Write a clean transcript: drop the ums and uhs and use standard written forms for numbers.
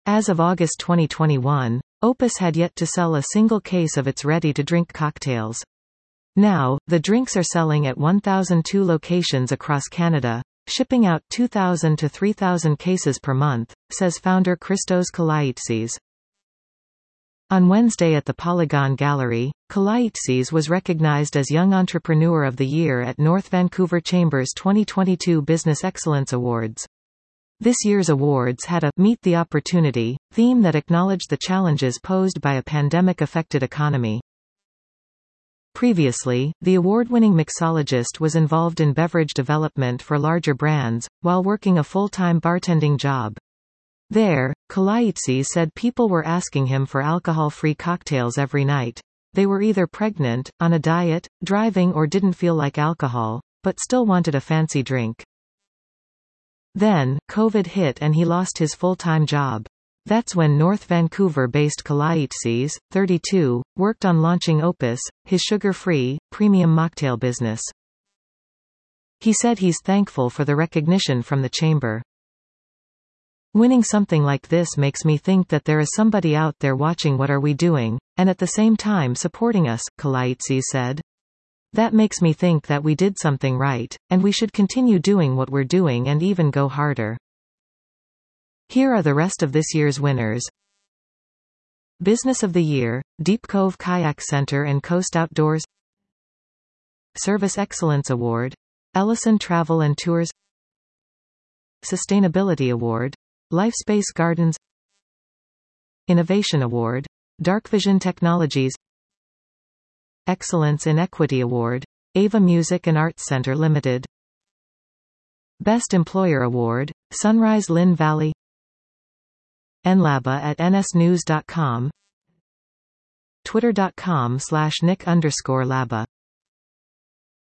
As of August 2021, Opus had yet to sell a single case of its ready-to-drink cocktails. Now, the drinks are selling at 1,002 locations across Canada, shipping out 2,000 to 3,000 cases per month, says founder Christos Kalaitsis. On Wednesday at the Polygon Gallery, Kalaitsis was recognized as Young Entrepreneur of the Year at North Vancouver Chamber's 2022 Business Excellence Awards. This year's awards had a Meet the Opportunity theme that acknowledged the challenges posed by a pandemic-affected economy. Previously, the award-winning mixologist was involved in beverage development for larger brands, while working a full-time bartending job. There, Kalaitsis said people were asking him for alcohol-free cocktails every night. They were either pregnant, on a diet, driving or didn't feel like alcohol, but still wanted a fancy drink. Then, COVID hit and he lost his full-time job. That's when North Vancouver-based Kalaitsis, 32, worked on launching Opus, his sugar-free, premium mocktail business. He said he's thankful for the recognition from the chamber. Winning something like this makes me think that there is somebody out there watching what are we doing, and at the same time supporting us, Kalaitsis said. That makes me think that we did something right, and we should continue doing what we're doing and even go harder. Here are the rest of this year's winners. Business of the Year, Deep Cove Kayak Center and Coast Outdoors. Service Excellence Award, Ellison Travel and Tours. Sustainability Award, Lifespace Gardens. Innovation Award, Darkvision Technologies. Excellence in Equity Award, Ava Music and Arts Center Limited. Best Employer Award, Sunrise Lynn Valley. NLABA at nsnews.com. Twitter.com/Nick_Laba